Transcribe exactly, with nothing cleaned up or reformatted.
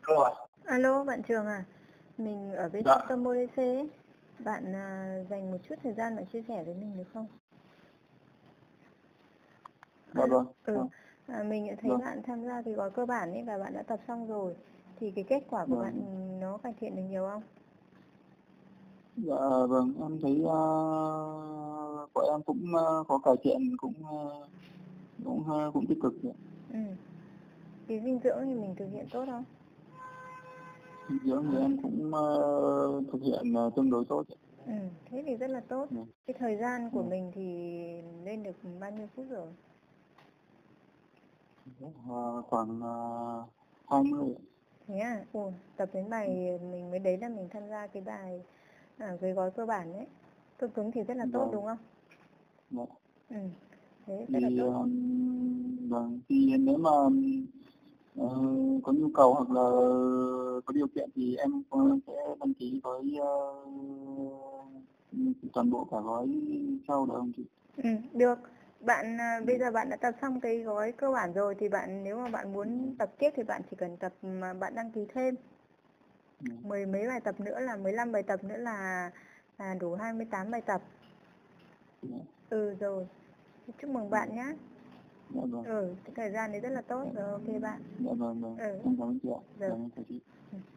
Rồi. Alo, bạn Trường à? Mình ở bên Dạ. trung tâm ô đê xê ấy. Bạn à, dành một chút thời gian để chia sẻ với mình được không? Dạ Alo, vâng. ừ. Vâng. À, mình thấy Vâng. bạn tham gia cái gói cơ bản ấy và bạn đã tập xong rồi. Thì cái kết quả của bạn Vâng. nó cải thiện được nhiều không? Dạ vâng, em thấy uh, của em cũng uh, có cải thiện, cũng uh, cũng uh, cũng tích cực. Ừ. Cái dinh dưỡng thì mình thực hiện tốt không? Dinh dưỡng thì em cũng uh, thực hiện uh, tương đối tốt. Ừ, thế thì rất là tốt. Vâng. Cái thời gian của Vâng. mình thì lên được bao nhiêu phút rồi? Uh, khoảng uh, hai mươi. Thế à? Ồ, tập đến bài mình mới đấy là mình tham gia cái bài à, cái gói cơ bản đấy. Cơ cứng thì rất là tốt Vâng. đúng không? Vâng. Ừ, thế rất là Thì tốt. uh, vâng, thì nếu mà uh, có nhu cầu hoặc là có điều kiện thì em sẽ đăng ký với uh, toàn bộ cả gói sau được không chị? Ừ, được. Bạn à, bây giờ bạn đã tập xong cái gói cơ bản rồi thì bạn nếu mà bạn muốn tập tiếp thì bạn chỉ cần tập mà bạn đăng ký thêm mười mấy bài tập nữa là mười lăm bài tập nữa là là đủ hai mươi tám bài tập. Ừ rồi. Chúc mừng bạn nhé. Dạ vâng. Ừ, cái thời gian đấy rất là tốt rồi, ok bạn. Dạ vâng, vâng. Ừ. Em cảm ơn chị ạ. Được. Dạ, em chào chị. Ừ.